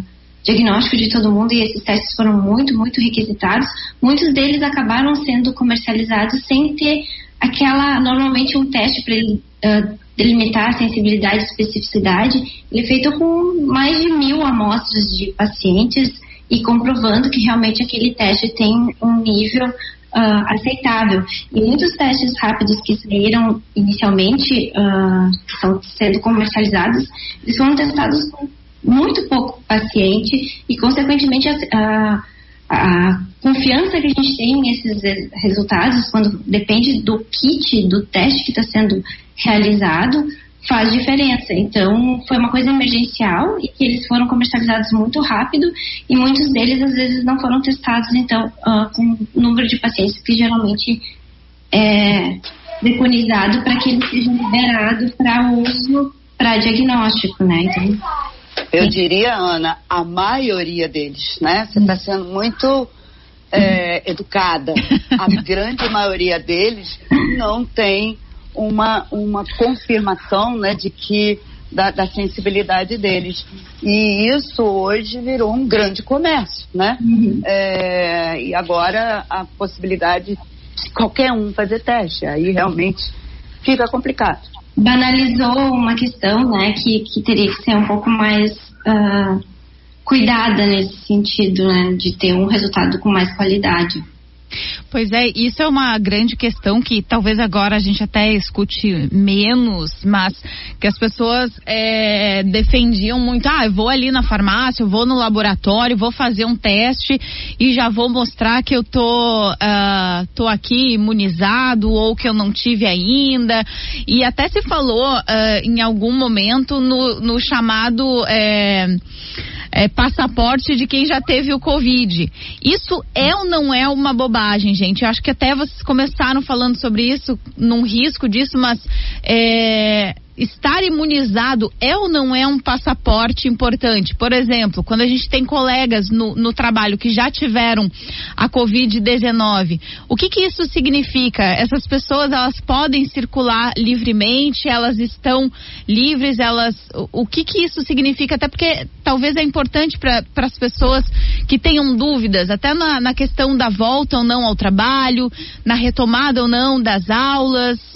diagnóstico de todo mundo, e esses testes foram muito, muito requisitados. Muitos deles acabaram sendo comercializados sem ter normalmente um teste para ele delimitar a sensibilidade e especificidade. Ele é feito com mais de 1.000 amostras de pacientes e comprovando que realmente aquele teste tem um nível aceitável. E muitos testes rápidos que saíram inicialmente, que estão sendo comercializados, eles foram testados com muito pouco paciente e, consequentemente, a confiança que a gente tem nesses resultados, quando depende do kit, do teste que está sendo realizado, faz diferença. Então, foi uma coisa emergencial e que eles foram comercializados muito rápido, e muitos deles, às vezes, não foram testados, então, com o número de pacientes que geralmente é preconizado para que eles sejam liberados para uso, para diagnóstico, né? Então, eu diria, Ana, a maioria deles, né? Você está sendo muito educada. A grande maioria deles não tem uma confirmação, né, de que da sensibilidade deles. E isso hoje virou um grande comércio, né? E agora a possibilidade de qualquer um fazer teste, aí realmente fica complicado. Banalizou uma questão, né, que teria que ser um pouco mais cuidada nesse sentido, né, de ter um resultado com mais qualidade. Pois é, isso é uma grande questão que talvez agora a gente até escute menos, mas que as pessoas defendiam muito. Eu vou ali na farmácia, eu vou no laboratório, vou fazer um teste e já vou mostrar que eu tô aqui imunizado ou que eu não tive ainda. E até se falou em algum momento no chamado passaporte de quem já teve o Covid. Isso é ou não é uma bobagem, gente? Eu acho que até vocês começaram falando sobre isso, num risco disso, mas estar imunizado é ou não é um passaporte importante? Por exemplo, quando a gente tem colegas no trabalho que já tiveram a Covid-19, o que isso significa? Essas pessoas, elas podem circular livremente? Elas estão livres? O que isso significa? Até porque talvez é importante para as pessoas que tenham dúvidas, até na questão da volta ou não ao trabalho, na retomada ou não das aulas.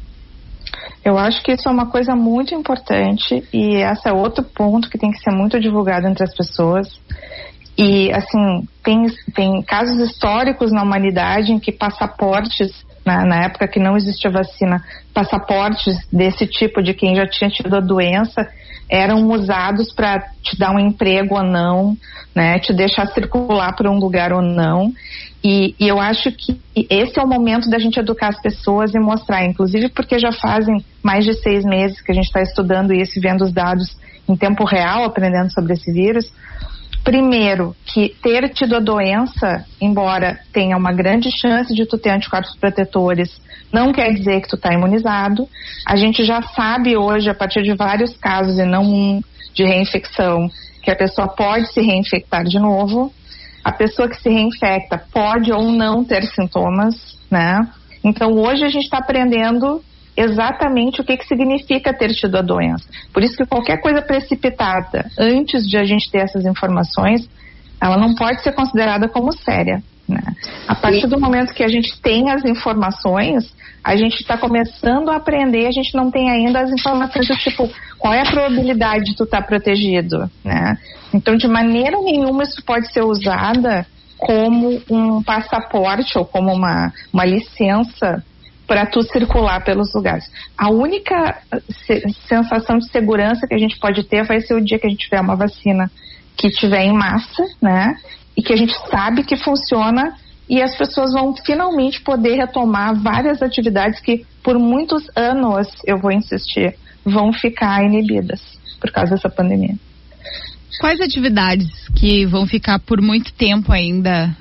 Eu acho que isso é uma coisa muito importante, e esse é outro ponto que tem que ser muito divulgado entre as pessoas. E, assim, tem casos históricos na humanidade em que passaportes, na época que não existia vacina, passaportes desse tipo de quem já tinha tido a doença eram usados para te dar um emprego ou não, né, te deixar circular por um lugar ou não. E eu acho que esse é o momento da gente educar as pessoas e mostrar, inclusive porque já fazem mais de 6 meses que a gente está estudando isso e vendo os dados em tempo real, aprendendo sobre esse vírus. Primeiro, que ter tido a doença, embora tenha uma grande chance de tu ter anticorpos protetores, não quer dizer que tu está imunizado. A gente já sabe hoje, a partir de vários casos, e não um de reinfecção, que a pessoa pode se reinfectar de novo. A pessoa que se reinfecta pode ou não ter sintomas, né? Então, hoje a gente está aprendendo exatamente o que significa ter tido a doença. Por isso que qualquer coisa precipitada antes de a gente ter essas informações, ela não pode ser considerada como séria, né? A partir do momento que a gente tem as informações, a gente está começando a aprender, a gente não tem ainda as informações do tipo, qual é a probabilidade de tu estar protegido, né? Então, de maneira nenhuma isso pode ser usada como um passaporte ou como uma licença para tu circular pelos lugares. A única sensação de segurança que a gente pode ter vai ser o dia que a gente tiver uma vacina que tiver em massa, né? E que a gente sabe que funciona e as pessoas vão finalmente poder retomar várias atividades que por muitos anos, eu vou insistir, vão ficar inibidas por causa dessa pandemia. Quais atividades que vão ficar por muito tempo ainda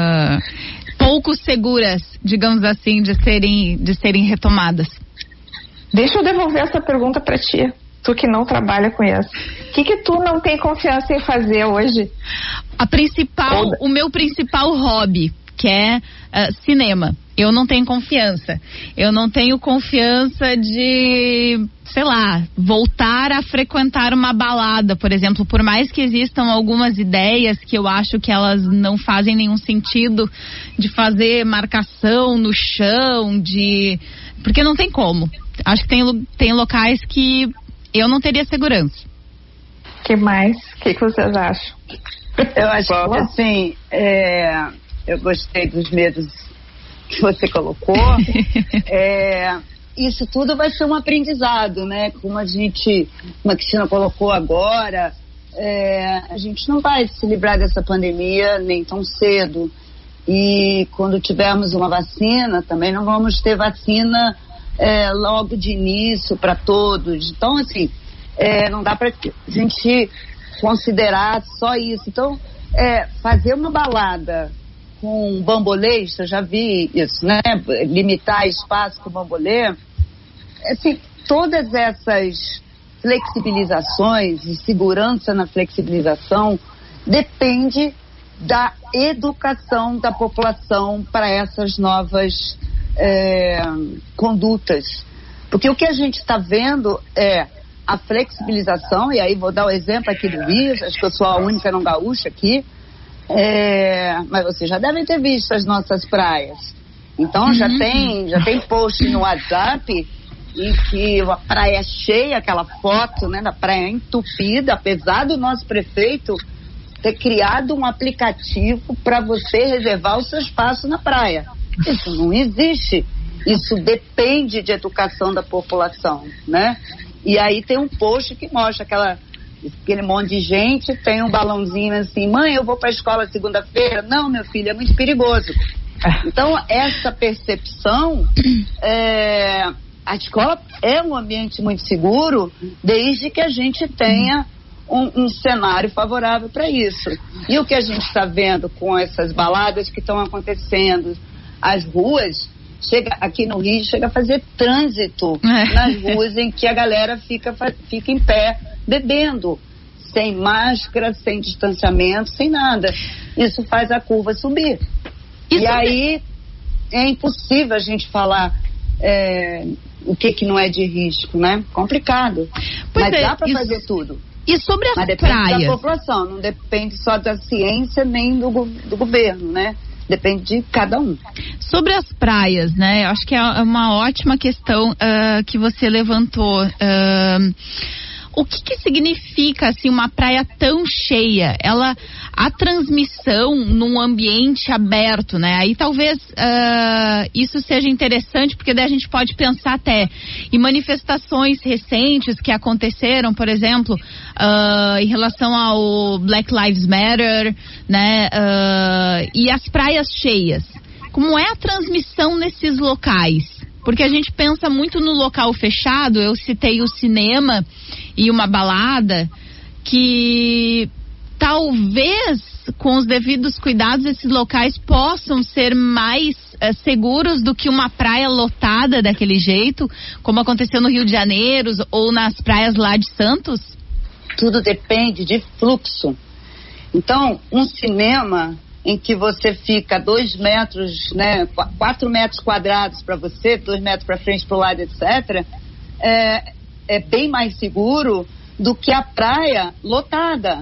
pouco seguras, digamos assim, de serem retomadas? Deixa eu devolver essa pergunta para ti, tu que não trabalha com isso. O que tu não tem confiança em fazer hoje? O meu principal hobby, que é cinema. Eu não tenho confiança. Eu não tenho confiança de, sei lá, voltar a frequentar uma balada, por exemplo. Por mais que existam algumas ideias que eu acho que elas não fazem nenhum sentido, de fazer marcação no chão, porque não tem como. Acho que tem locais que eu não teria segurança. Que mais? O que vocês acham? Eu acho que, assim, eu gostei dos medos que você colocou. Isso tudo vai ser um aprendizado, né? Como a Cristina colocou agora, a gente não vai se livrar dessa pandemia nem tão cedo. E quando tivermos uma vacina, também não vamos ter vacina logo de início para todos. Então, assim, não dá para a gente considerar só isso. Então, fazer uma balada com bambolês, eu já vi isso, né? Limitar espaço com bambolê. Assim, todas essas flexibilizações e segurança na flexibilização depende da educação da população para essas novas condutas. Porque o que a gente está vendo é a flexibilização, e aí vou dar o exemplo aqui do Rio, acho que eu sou a única não gaúcha aqui, mas vocês já devem ter visto as nossas praias. Então já tem post no WhatsApp em que a praia é cheia, aquela foto, né, da praia entupida, apesar do nosso prefeito ter criado um aplicativo para você reservar o seu espaço na praia. Isso não existe. Isso depende de educação da população, né? E aí tem um post que mostra aquele monte de gente, tem um balãozinho assim, mãe, eu vou para a escola segunda-feira. Não, meu filho, é muito perigoso. Então, essa percepção, a escola é um ambiente muito seguro, desde que a gente tenha um cenário favorável para isso. E o que a gente está vendo com essas baladas que estão acontecendo, as ruas, aqui no Rio, chega a fazer trânsito nas ruas em que a galera fica em pé, bebendo, sem máscara, sem distanciamento, sem nada. Isso faz a curva subir. E aí é impossível a gente falar o que não é de risco, né? Complicado. Mas dá para fazer tudo. E sobre as Mas depende praias? Da população, não depende só da ciência nem do governo, né? Depende de cada um. Sobre as praias, né? Eu acho que é uma ótima questão que você levantou. O que significa, assim, uma praia tão cheia? A transmissão num ambiente aberto, né? Aí talvez isso seja interessante, porque daí a gente pode pensar até em manifestações recentes que aconteceram, por exemplo, em relação ao Black Lives Matter, né? E as praias cheias. Como é a transmissão nesses locais? Porque a gente pensa muito no local fechado. Eu citei o cinema e uma balada, que talvez com os devidos cuidados esses locais possam ser mais seguros do que uma praia lotada daquele jeito, como aconteceu no Rio de Janeiro ou nas praias lá de Santos? Tudo depende de fluxo. Então, um cinema em que você fica 2 metros, né, 4 metros quadrados para você, 2 metros para frente, para o lado, etc., é bem mais seguro do que a praia lotada.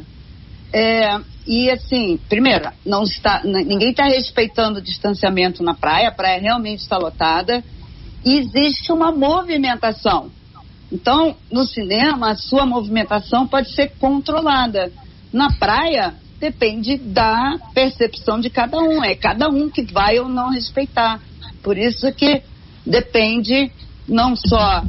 E assim, primeiro, ninguém está respeitando o distanciamento na praia, a praia realmente está lotada, e existe uma movimentação. Então, no cinema, a sua movimentação pode ser controlada. Na praia, depende da percepção de cada um, é cada um que vai ou não respeitar. Por isso que depende não só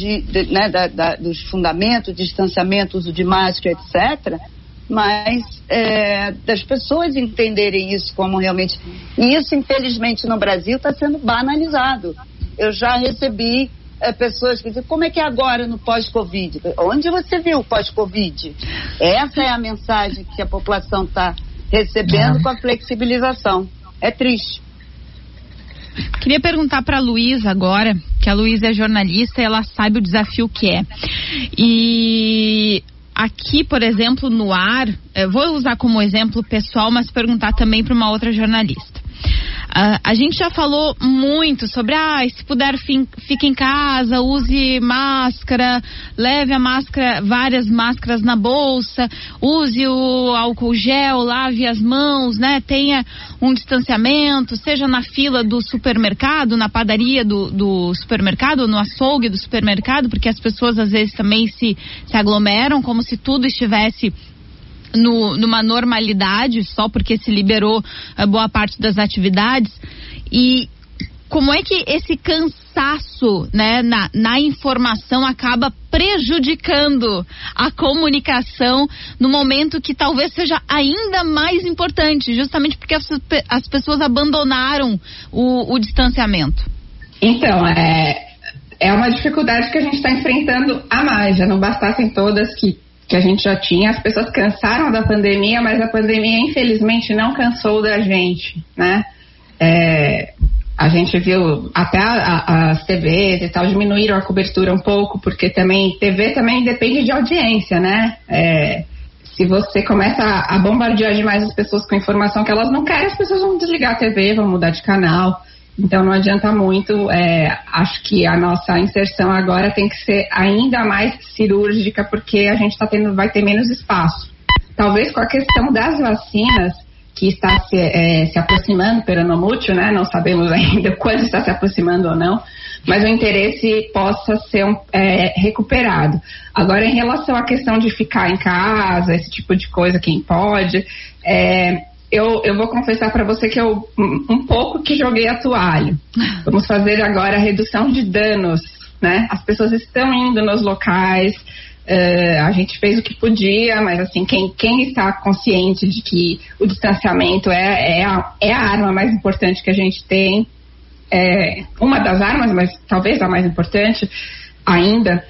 dos fundamentos, distanciamento, uso de máscara, etc., mas das pessoas entenderem isso como realmente... E isso, infelizmente, no Brasil está sendo banalizado. Eu já recebi pessoas que dizem, como é que é agora no pós-Covid? Onde você viu o pós-Covid? Essa é a mensagem que a população está recebendo com a flexibilização. É triste. Queria perguntar para a Luísa agora, que a Luísa é jornalista e ela sabe o desafio que é. E aqui, por exemplo, no ar, eu vou usar como exemplo pessoal, mas perguntar também para uma outra jornalista. A gente já falou muito sobre, se puder, fique em casa, use máscara, leve a máscara, várias máscaras na bolsa, use o álcool gel, lave as mãos, né? Tenha um distanciamento, seja na fila do supermercado, na padaria do supermercado, no açougue do supermercado, porque as pessoas às vezes também se aglomeram, como se tudo estivesse numa normalidade, só porque se liberou boa parte das atividades. E como é que esse cansaço, né, na informação acaba prejudicando a comunicação no momento que talvez seja ainda mais importante, justamente porque as pessoas abandonaram o distanciamento? Então, é uma dificuldade que a gente está enfrentando a mais. Já não bastassem todas que a gente já tinha. As pessoas cansaram da pandemia, mas a pandemia infelizmente não cansou da gente, né? A gente viu até as TVs e tal diminuíram a cobertura um pouco, porque TV também depende de audiência, né? Se você começa a bombardear demais as pessoas com informação que elas não querem, as pessoas vão desligar a TV, vão mudar de canal. Então não adianta muito. Acho que a nossa inserção agora tem que ser ainda mais cirúrgica, porque a gente vai ter menos espaço. Talvez com a questão das vacinas, que está se aproximando peronomútil, né? Não sabemos ainda quando está se aproximando ou não, mas o interesse possa ser recuperado. Agora, em relação à questão de ficar em casa, esse tipo de coisa, quem pode, eu vou confessar para você que eu um pouco que joguei a toalha. Vamos fazer agora a redução de danos, né? As pessoas estão indo nos locais, a gente fez o que podia, mas assim, quem está consciente de que o distanciamento é a arma mais importante que a gente tem, uma das armas, mas talvez a mais importante ainda,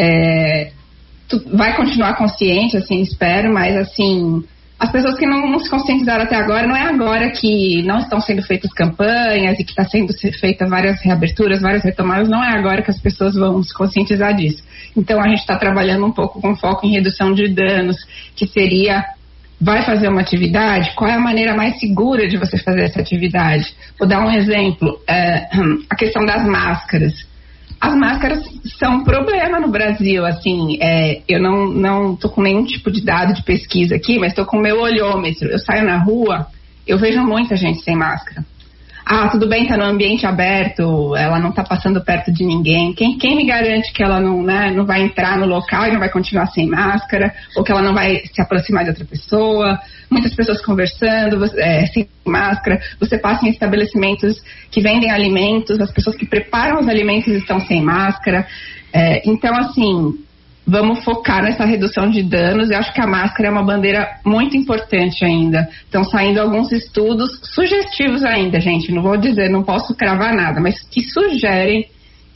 vai continuar consciente, assim, espero, mas assim, as pessoas que não se conscientizaram até agora, não é agora que não estão sendo feitas campanhas e que está sendo feitas várias reaberturas, várias retomadas, não é agora que as pessoas vão se conscientizar disso. Então a gente está trabalhando um pouco com foco em redução de danos, que seria, vai fazer uma atividade, qual é a maneira mais segura de você fazer essa atividade? Vou dar um exemplo, a questão das máscaras. As máscaras são um problema no Brasil, assim, eu não estou com nenhum tipo de dado de pesquisa aqui, mas estou com o meu olhômetro. Eu saio na rua, eu vejo muita gente sem máscara. Tudo bem, está no ambiente aberto, ela não está passando perto de ninguém. Quem me garante que ela não vai entrar no local e não vai continuar sem máscara, ou que ela não vai se aproximar de outra pessoa? Muitas pessoas conversando, sem máscara. Você passa em estabelecimentos que vendem alimentos, as pessoas que preparam os alimentos estão sem máscara. Então, assim, vamos focar nessa redução de danos. Eu acho que a máscara é uma bandeira muito importante ainda. Estão saindo alguns estudos sugestivos ainda, gente. Não vou dizer, não posso cravar nada, mas que sugerem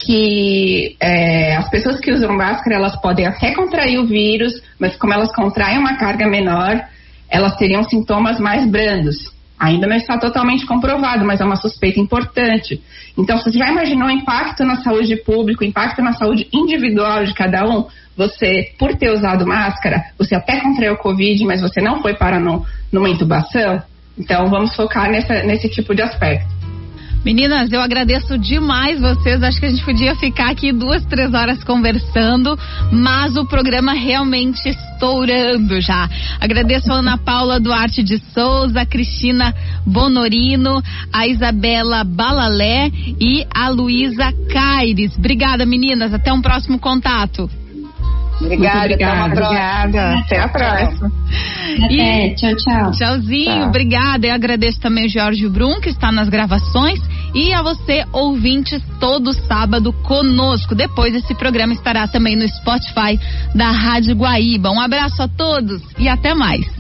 que as pessoas que usam máscara, elas podem até contrair o vírus, mas como elas contraem uma carga menor, elas teriam sintomas mais brandos. Ainda não está totalmente comprovado, mas é uma suspeita importante. Então, você já imaginou o impacto na saúde pública, o impacto na saúde individual de cada um? Você, por ter usado máscara, você até contraiu o Covid, mas você não foi para numa intubação? Então, vamos focar nesse tipo de aspecto. Meninas, eu agradeço demais vocês. Acho que a gente podia ficar aqui 2-3 horas conversando, mas o programa realmente estourando já. Agradeço a Ana Paula Duarte de Souza, a Cristina Bonorino, a Isabela Balalé e a Luísa Caires. Obrigada, meninas. Até um próximo contato. Obrigada. Até a próxima. Até, tchau. Tchauzinho, Tchau. Obrigada. Eu agradeço também o Jorge Brum, que está nas gravações, e a você, ouvintes, todo sábado conosco. Depois esse programa estará também no Spotify da Rádio Guaíba. Um abraço a todos e até mais.